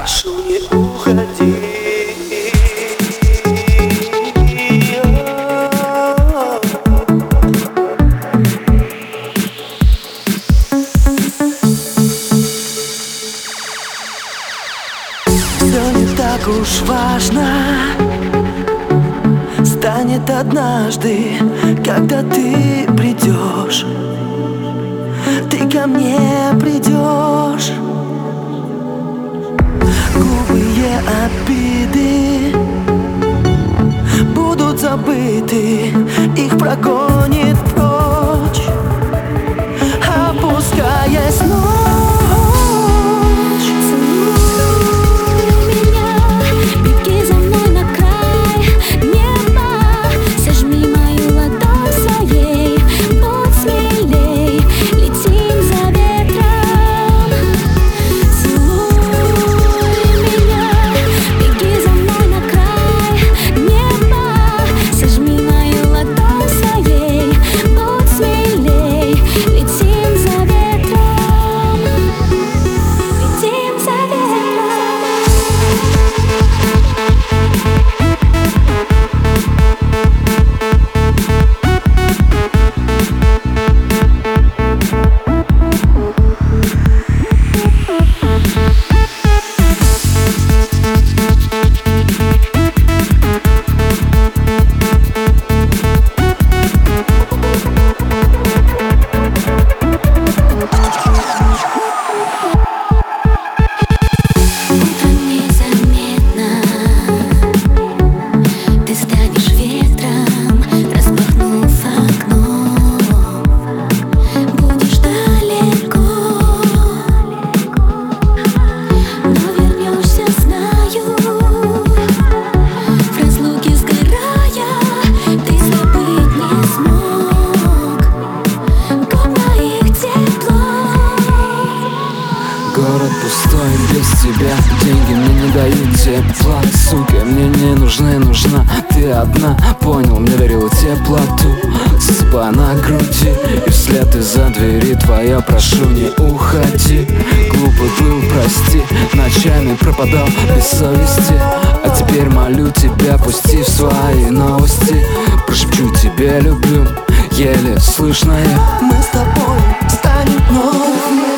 прошу, не уходи. Все не так уж важно, станет однажды, когда ты придешь, ты ко мне придешь. Глупые обиды будут забыты, их прогонит прочь, опускаясь ночь. Город пустой без тебя, деньги мне не дают тепла. Сука, мне не нужна ты одна. Понял, мне дарила теплоту, засыпая на груди. И вслед из-за двери твоя прошу, не уходи. Глупый был, прости, ночами пропадал без совести. А теперь молю тебя, пусти в свои новости. Прошепчу тебе люблю, еле слышно я. Мы с тобой станем новыми.